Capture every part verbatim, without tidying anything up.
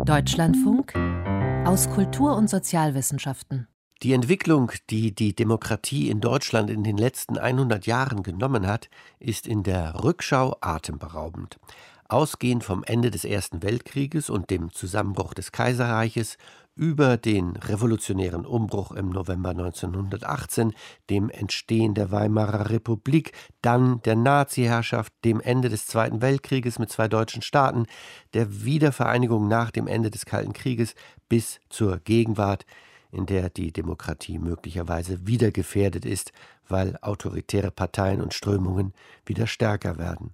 Deutschlandfunk aus Kultur- und Sozialwissenschaften. Die Entwicklung, die die Demokratie in Deutschland in den letzten hundert Jahren genommen hat, ist in der Rückschau atemberaubend. Ausgehend vom Ende des Ersten Weltkrieges und dem Zusammenbruch des Kaiserreiches über den revolutionären Umbruch im November neunzehnhundertachtzehn, dem Entstehen der Weimarer Republik, dann der Nazi-Herrschaft, dem Ende des Zweiten Weltkrieges mit zwei deutschen Staaten, der Wiedervereinigung nach dem Ende des Kalten Krieges bis zur Gegenwart, in der die Demokratie möglicherweise wieder gefährdet ist, weil autoritäre Parteien und Strömungen wieder stärker werden.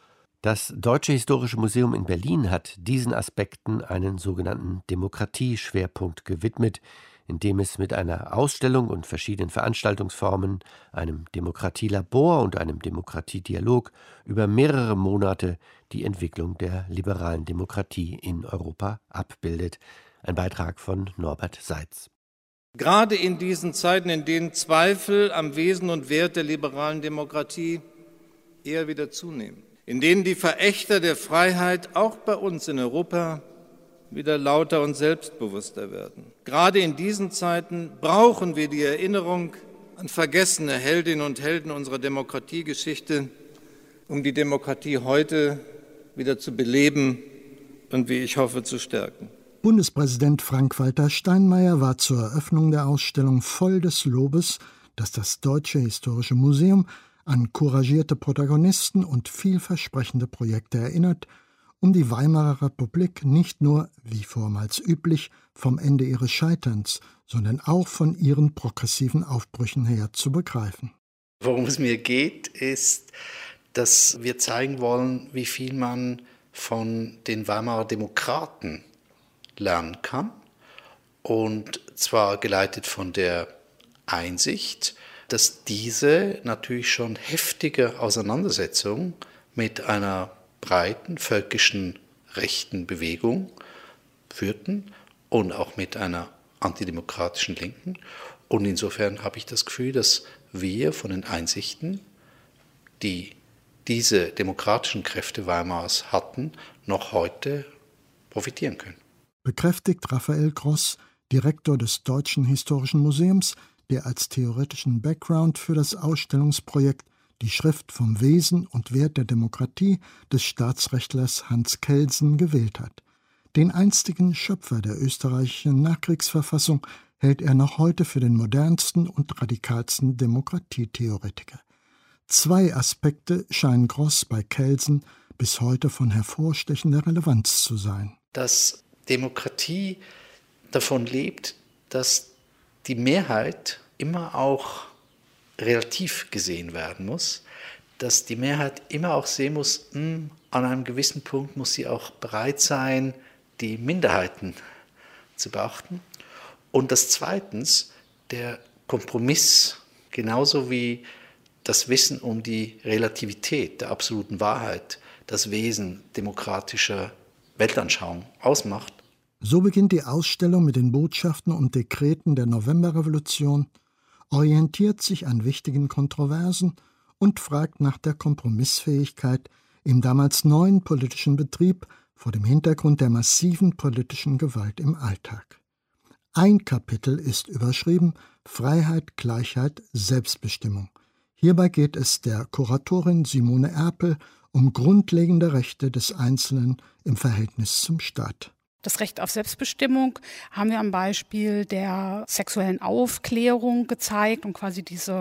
Das Deutsche Historische Museum in Berlin hat diesen Aspekten einen sogenannten Demokratieschwerpunkt gewidmet, indem es mit einer Ausstellung und verschiedenen Veranstaltungsformen, einem Demokratielabor und einem Demokratiedialog über mehrere Monate die Entwicklung der liberalen Demokratie in Europa abbildet. Ein Beitrag von Norbert Seitz. Gerade in diesen Zeiten, in denen Zweifel am Wesen und Wert der liberalen Demokratie eher wieder zunehmen, in denen die Verächter der Freiheit auch bei uns in Europa wieder lauter und selbstbewusster werden. Gerade in diesen Zeiten brauchen wir die Erinnerung an vergessene Heldinnen und Helden unserer Demokratiegeschichte, um die Demokratie heute wieder zu beleben und, wie ich hoffe, zu stärken. Bundespräsident Frank-Walter Steinmeier war zur Eröffnung der Ausstellung voll des Lobes, dass das Deutsche Historische Museum an couragierte Protagonisten und vielversprechende Projekte erinnert, um die Weimarer Republik nicht nur, wie vormals üblich, vom Ende ihres Scheiterns, sondern auch von ihren progressiven Aufbrüchen her zu begreifen. Worum es mir geht, ist, dass wir zeigen wollen, wie viel man von den Weimarer Demokraten lernen kann, und zwar geleitet von der Einsicht, dass diese natürlich schon heftige Auseinandersetzung mit einer breiten völkischen rechten Bewegung führten und auch mit einer antidemokratischen Linken. Und insofern habe ich das Gefühl, dass wir von den Einsichten, die diese demokratischen Kräfte Weimars hatten, noch heute profitieren können. Bekräftigt Raphael Gross, Direktor des Deutschen Historischen Museums, der als theoretischen Background für das Ausstellungsprojekt die Schrift vom Wesen und Wert der Demokratie des Staatsrechtlers Hans Kelsen gewählt hat. Den einstigen Schöpfer der österreichischen Nachkriegsverfassung hält er noch heute für den modernsten und radikalsten Demokratietheoretiker. Zwei Aspekte scheinen Gross bei Kelsen bis heute von hervorstechender Relevanz zu sein. Dass Demokratie davon lebt, dass die Mehrheit immer auch relativ gesehen werden muss, dass die Mehrheit immer auch sehen muss, mh, an einem gewissen Punkt muss sie auch bereit sein, die Minderheiten zu beachten. Und dass zweitens der Kompromiss, genauso wie das Wissen um die Relativität der absoluten Wahrheit, das Wesen demokratischer Weltanschauung ausmacht. So beginnt die Ausstellung mit den Botschaften und Dekreten der Novemberrevolution, orientiert sich an wichtigen Kontroversen und fragt nach der Kompromissfähigkeit im damals neuen politischen Betrieb vor dem Hintergrund der massiven politischen Gewalt im Alltag. Ein Kapitel ist überschrieben Freiheit, Gleichheit, Selbstbestimmung. Hierbei geht es der Kuratorin Simone Erpel um grundlegende Rechte des Einzelnen im Verhältnis zum Staat. Das Recht auf Selbstbestimmung haben wir am Beispiel der sexuellen Aufklärung gezeigt und quasi diese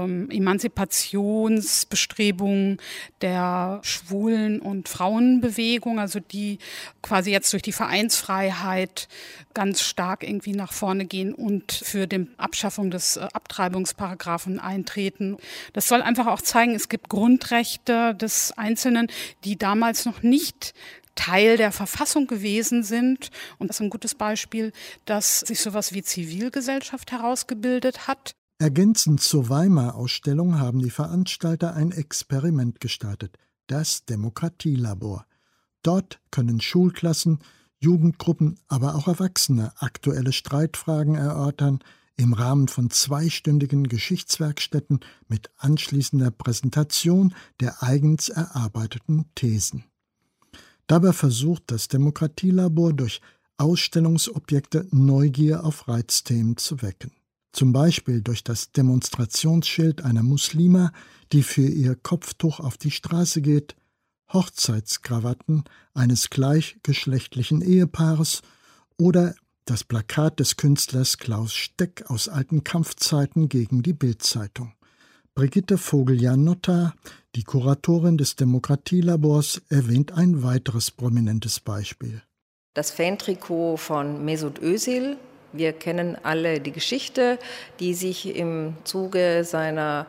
Emanzipationsbestrebungen der Schwulen- und Frauenbewegung, also die quasi jetzt durch die Vereinsfreiheit ganz stark irgendwie nach vorne gehen und für die Abschaffung des Abtreibungsparagraphen eintreten. Das soll einfach auch zeigen, es gibt Grundrechte des Einzelnen, die damals noch nicht Teil der Verfassung gewesen sind. Und das ist ein gutes Beispiel, dass sich sowas wie Zivilgesellschaft herausgebildet hat. Ergänzend zur Weimar-Ausstellung haben die Veranstalter ein Experiment gestartet, das Demokratielabor. Dort können Schulklassen, Jugendgruppen, aber auch Erwachsene aktuelle Streitfragen erörtern, im Rahmen von zweistündigen Geschichtswerkstätten mit anschließender Präsentation der eigens erarbeiteten Thesen. Dabei versucht das Demokratielabor durch Ausstellungsobjekte Neugier auf Reizthemen zu wecken. Zum Beispiel durch das Demonstrationsschild einer Muslima, die für ihr Kopftuch auf die Straße geht, Hochzeitskrawatten eines gleichgeschlechtlichen Ehepaares oder das Plakat des Künstlers Klaus Steck aus alten Kampfzeiten gegen die Bild-Zeitung. Brigitte Vogel-Janotta, die Kuratorin des Demokratielabors, erwähnt ein weiteres prominentes Beispiel. Das Fantrikot von Mesut Özil. Wir kennen alle die Geschichte, die sich im Zuge seiner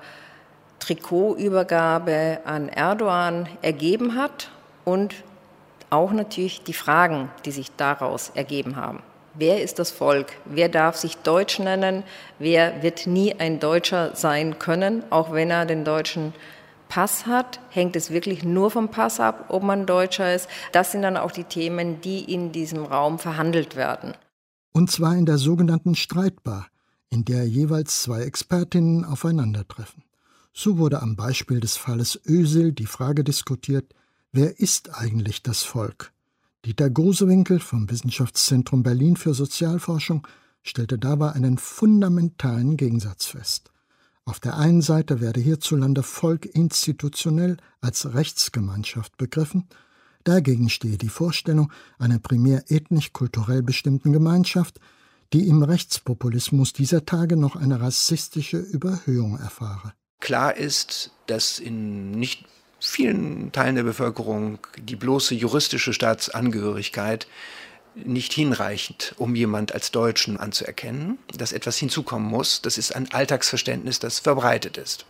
Trikotübergabe an Erdogan ergeben hat und auch natürlich die Fragen, die sich daraus ergeben haben. Wer ist das Volk? Wer darf sich Deutsch nennen? Wer wird nie ein Deutscher sein können, auch wenn er den deutschen Pass hat? Hängt es wirklich nur vom Pass ab, ob man Deutscher ist? Das sind dann auch die Themen, die in diesem Raum verhandelt werden. Und zwar in der sogenannten Streitbar, in der jeweils zwei Expertinnen aufeinandertreffen. So wurde am Beispiel des Falles Özil die Frage diskutiert, wer ist eigentlich das Volk? Dieter Grusewinkel vom Wissenschaftszentrum Berlin für Sozialforschung stellte dabei einen fundamentalen Gegensatz fest. Auf der einen Seite werde hierzulande Volk institutionell als Rechtsgemeinschaft begriffen, dagegen stehe die Vorstellung einer primär ethnisch-kulturell bestimmten Gemeinschaft, die im Rechtspopulismus dieser Tage noch eine rassistische Überhöhung erfahre. Klar ist, dass in nicht vielen Teilen der Bevölkerung die bloße juristische Staatsangehörigkeit nicht hinreichend, um jemand als Deutschen anzuerkennen, dass etwas hinzukommen muss. Das ist ein Alltagsverständnis, das verbreitet ist.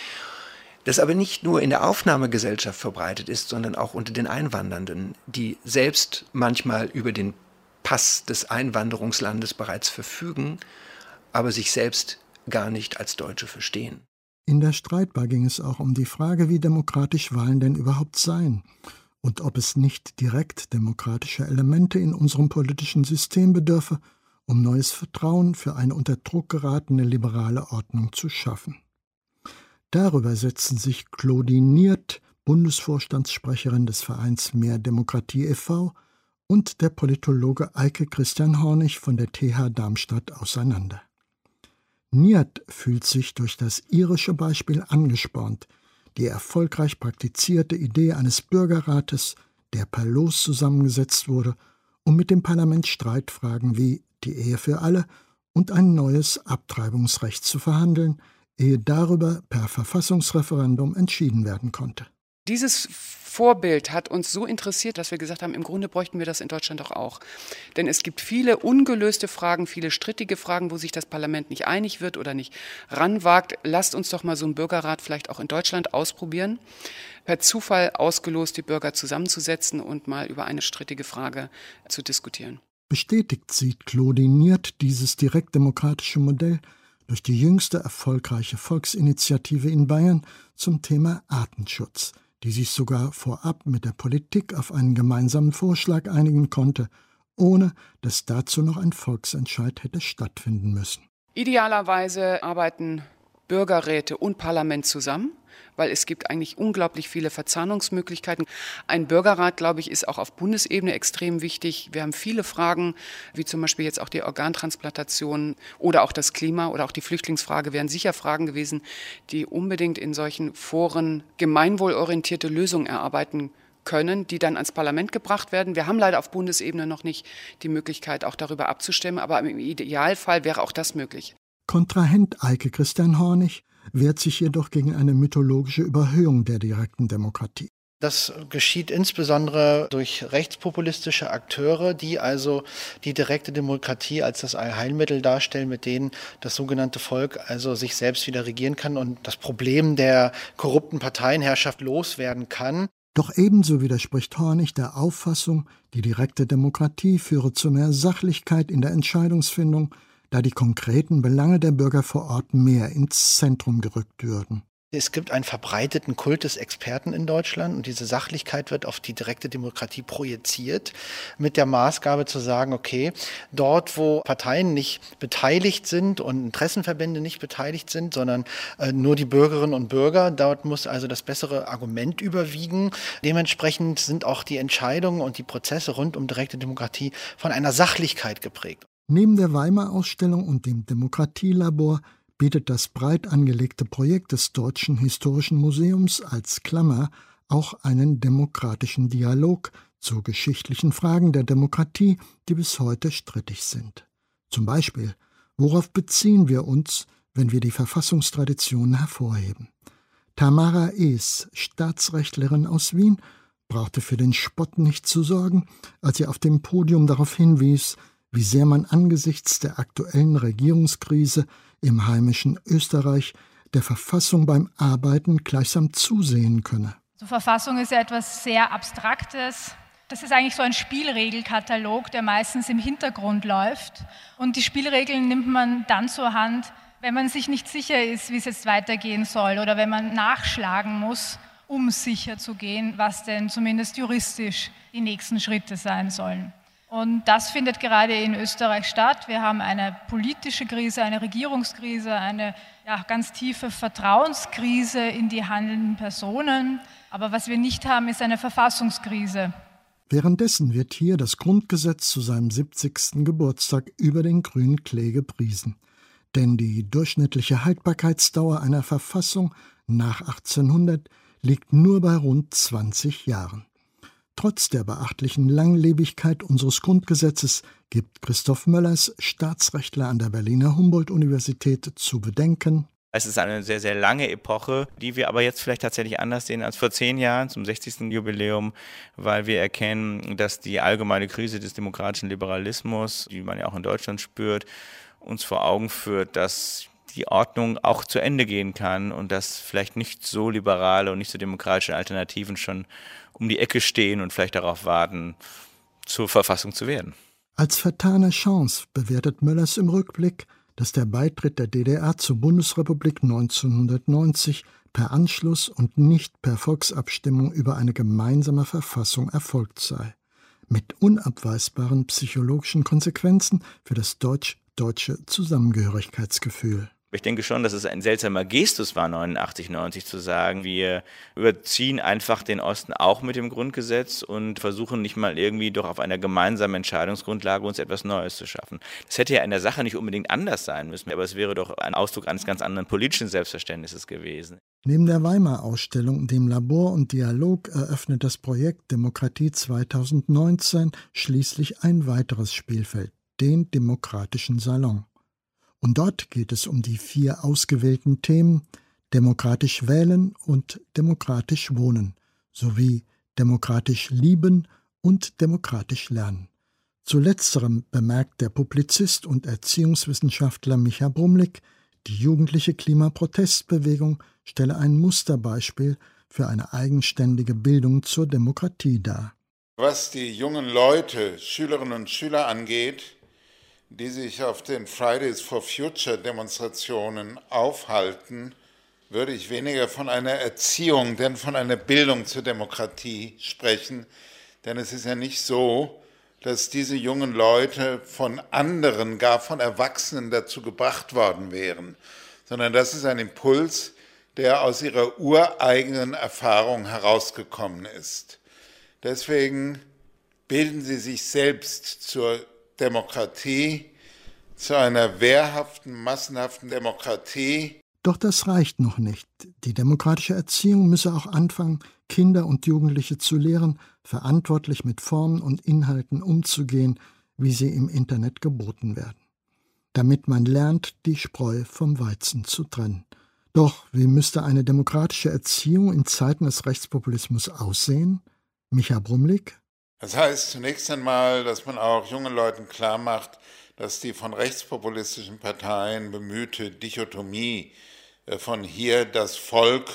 Das aber nicht nur in der Aufnahmegesellschaft verbreitet ist, sondern auch unter den Einwandernden, die selbst manchmal über den Pass des Einwanderungslandes bereits verfügen, aber sich selbst gar nicht als Deutsche verstehen. In der Streitbar ging es auch um die Frage, wie demokratisch Wahlen denn überhaupt seien und ob es nicht direkt demokratische Elemente in unserem politischen System bedürfe, um neues Vertrauen für eine unter Druck geratene liberale Ordnung zu schaffen. Darüber setzten sich Claudine Niert, Bundesvorstandssprecherin des Vereins Mehr Demokratie e V, und der Politologe Eike Christian Hornig von der T H Darmstadt auseinander. Niert fühlt sich durch das irische Beispiel angespornt, die erfolgreich praktizierte Idee eines Bürgerrates, der per Los zusammengesetzt wurde, um mit dem Parlament Streitfragen wie die Ehe für alle und ein neues Abtreibungsrecht zu verhandeln, ehe darüber per Verfassungsreferendum entschieden werden konnte. Dieses Vorbild hat uns so interessiert, dass wir gesagt haben, im Grunde bräuchten wir das in Deutschland doch auch. Denn es gibt viele ungelöste Fragen, viele strittige Fragen, wo sich das Parlament nicht einig wird oder nicht ranwagt. Lasst uns doch mal so einen Bürgerrat vielleicht auch in Deutschland ausprobieren, per Zufall ausgelost die Bürger zusammenzusetzen und mal über eine strittige Frage zu diskutieren. Bestätigt sieht Claudine Niert dieses direktdemokratische Modell durch die jüngste erfolgreiche Volksinitiative in Bayern zum Thema Artenschutz, die sich sogar vorab mit der Politik auf einen gemeinsamen Vorschlag einigen konnte, ohne dass dazu noch ein Volksentscheid hätte stattfinden müssen. Idealerweise arbeiten Bürgerräte und Parlament zusammen, weil es gibt eigentlich unglaublich viele Verzahnungsmöglichkeiten. Ein Bürgerrat, glaube ich, ist auch auf Bundesebene extrem wichtig. Wir haben viele Fragen, wie zum Beispiel jetzt auch die Organtransplantation oder auch das Klima oder auch die Flüchtlingsfrage wären sicher Fragen gewesen, die unbedingt in solchen Foren gemeinwohlorientierte Lösungen erarbeiten können, die dann ans Parlament gebracht werden. Wir haben leider auf Bundesebene noch nicht die Möglichkeit, auch darüber abzustimmen, aber im Idealfall wäre auch das möglich. Kontrahent Eike Christian Hornig wehrt sich jedoch gegen eine mythologische Überhöhung der direkten Demokratie. Das geschieht insbesondere durch rechtspopulistische Akteure, die also die direkte Demokratie als das Allheilmittel darstellen, mit denen das sogenannte Volk also sich selbst wieder regieren kann und das Problem der korrupten Parteienherrschaft loswerden kann. Doch ebenso widerspricht Hornig der Auffassung, die direkte Demokratie führe zu mehr Sachlichkeit in der Entscheidungsfindung, da die konkreten Belange der Bürger vor Ort mehr ins Zentrum gerückt würden. Es gibt einen verbreiteten Kult des Experten in Deutschland und diese Sachlichkeit wird auf die direkte Demokratie projiziert mit der Maßgabe zu sagen, okay, dort wo Parteien nicht beteiligt sind und Interessenverbände nicht beteiligt sind, sondern äh, nur die Bürgerinnen und Bürger, dort muss also das bessere Argument überwiegen. Dementsprechend sind auch die Entscheidungen und die Prozesse rund um direkte Demokratie von einer Sachlichkeit geprägt. Neben der Weimar-Ausstellung und dem Demokratielabor bietet das breit angelegte Projekt des Deutschen Historischen Museums als Klammer auch einen demokratischen Dialog zu geschichtlichen Fragen der Demokratie, die bis heute strittig sind. Zum Beispiel, worauf beziehen wir uns, wenn wir die Verfassungstraditionen hervorheben? Tamara Ees, Staatsrechtlerin aus Wien, brauchte für den Spott nicht zu sorgen, als sie auf dem Podium darauf hinwies, wie sehr man angesichts der aktuellen Regierungskrise im heimischen Österreich der Verfassung beim Arbeiten gleichsam zusehen könne. Die Verfassung ist ja etwas sehr Abstraktes. Das ist eigentlich so ein Spielregelkatalog, der meistens im Hintergrund läuft. Und die Spielregeln nimmt man dann zur Hand, wenn man sich nicht sicher ist, wie es jetzt weitergehen soll oder wenn man nachschlagen muss, um sicher zu gehen, was denn zumindest juristisch die nächsten Schritte sein sollen. Und das findet gerade in Österreich statt. Wir haben eine politische Krise, eine Regierungskrise, eine ja, ganz tiefe Vertrauenskrise in die handelnden Personen. Aber was wir nicht haben, ist eine Verfassungskrise. Währenddessen wird hier das Grundgesetz zu seinem siebzigsten Geburtstag über den grünen Klee gepriesen. Denn die durchschnittliche Haltbarkeitsdauer einer Verfassung nach achtzehnhundert liegt nur bei rund zwanzig Jahren. Trotz der beachtlichen Langlebigkeit unseres Grundgesetzes gibt Christoph Möllers, Staatsrechtler an der Berliner Humboldt-Universität, zu bedenken: Es ist eine sehr, sehr lange Epoche, die wir aber jetzt vielleicht tatsächlich anders sehen als vor zehn Jahren zum sechzigsten Jubiläum, weil wir erkennen, dass die allgemeine Krise des demokratischen Liberalismus, die man ja auch in Deutschland spürt, uns vor Augen führt, dass die Ordnung auch zu Ende gehen kann und dass vielleicht nicht so liberale und nicht so demokratische Alternativen schon um die Ecke stehen und vielleicht darauf warten, zur Verfassung zu werden. Als vertane Chance bewertet Möllers im Rückblick, dass der Beitritt der D D R zur Bundesrepublik neunzehnhundertneunzig per Anschluss und nicht per Volksabstimmung über eine gemeinsame Verfassung erfolgt sei, mit unabweisbaren psychologischen Konsequenzen für das deutsch-deutsche Zusammengehörigkeitsgefühl. Ich denke schon, dass es ein seltsamer Gestus war, neunundachtzig, neunzig zu sagen, wir überziehen einfach den Osten auch mit dem Grundgesetz und versuchen nicht mal irgendwie doch auf einer gemeinsamen Entscheidungsgrundlage uns etwas Neues zu schaffen. Das hätte ja in der Sache nicht unbedingt anders sein müssen, aber es wäre doch ein Ausdruck eines ganz anderen politischen Selbstverständnisses gewesen. Neben der Weimar-Ausstellung, dem Labor und Dialog, eröffnet das Projekt Demokratie zweitausendneunzehn schließlich ein weiteres Spielfeld, den Demokratischen Salon. Und dort geht es um die vier ausgewählten Themen demokratisch wählen und demokratisch wohnen, sowie demokratisch lieben und demokratisch lernen. Zu letzterem bemerkt der Publizist und Erziehungswissenschaftler Micha Brumlik, die jugendliche Klimaprotestbewegung stelle ein Musterbeispiel für eine eigenständige Bildung zur Demokratie dar. Was die jungen Leute, Schülerinnen und Schüler angeht, die sich auf den Fridays for Future Demonstrationen aufhalten, würde ich weniger von einer Erziehung, denn von einer Bildung zur Demokratie sprechen. Denn es ist ja nicht so, dass diese jungen Leute von anderen, gar von Erwachsenen dazu gebracht worden wären, sondern das ist ein Impuls, der aus ihrer ureigenen Erfahrung herausgekommen ist. Deswegen bilden sie sich selbst zur Demokratie, zu einer wehrhaften, massenhaften Demokratie. Doch das reicht noch nicht. Die demokratische Erziehung müsse auch anfangen, Kinder und Jugendliche zu lehren, verantwortlich mit Formen und Inhalten umzugehen, wie sie im Internet geboten werden. Damit man lernt, die Spreu vom Weizen zu trennen. Doch wie müsste eine demokratische Erziehung in Zeiten des Rechtspopulismus aussehen? Micha Brumlik? Das heißt zunächst einmal, dass man auch jungen Leuten klar macht, dass die von rechtspopulistischen Parteien bemühte Dichotomie von hier das Volk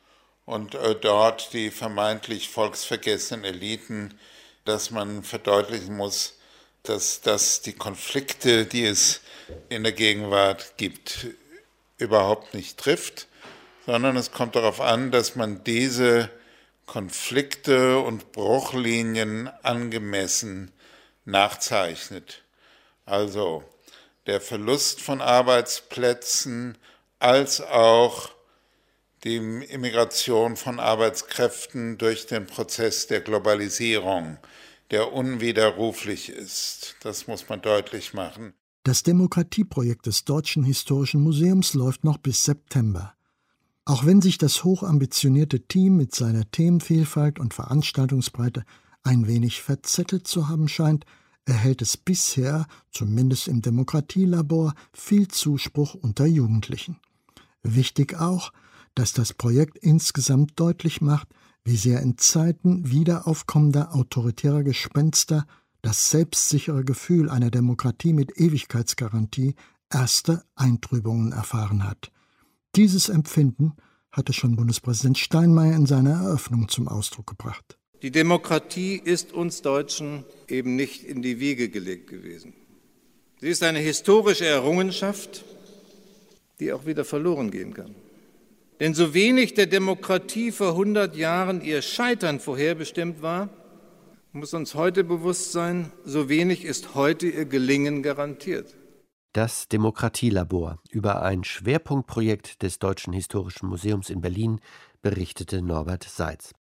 und dort die vermeintlich volksvergessenen Eliten, dass man verdeutlichen muss, dass das die Konflikte, die es in der Gegenwart gibt, überhaupt nicht trifft, sondern es kommt darauf an, dass man diese Konflikte und Bruchlinien angemessen nachzeichnet. Also der Verlust von Arbeitsplätzen als auch die Immigration von Arbeitskräften durch den Prozess der Globalisierung, der unwiderruflich ist. Das muss man deutlich machen. Das Demokratieprojekt des Deutschen Historischen Museums läuft noch bis September. Auch wenn sich das hochambitionierte Team mit seiner Themenvielfalt und Veranstaltungsbreite ein wenig verzettelt zu haben scheint, erhält es bisher, zumindest im Demokratielabor, viel Zuspruch unter Jugendlichen. Wichtig auch, dass das Projekt insgesamt deutlich macht, wie sehr in Zeiten wiederaufkommender autoritärer Gespenster das selbstsichere Gefühl einer Demokratie mit Ewigkeitsgarantie erste Eintrübungen erfahren hat. Dieses Empfinden hatte schon Bundespräsident Steinmeier in seiner Eröffnung zum Ausdruck gebracht. Die Demokratie ist uns Deutschen eben nicht in die Wiege gelegt gewesen. Sie ist eine historische Errungenschaft, die auch wieder verloren gehen kann. Denn so wenig der Demokratie vor hundert Jahren ihr Scheitern vorherbestimmt war, muss uns heute bewusst sein, so wenig ist heute ihr Gelingen garantiert. Das Demokratielabor über ein Schwerpunktprojekt des Deutschen Historischen Museums in Berlin berichtete Norbert Seitz.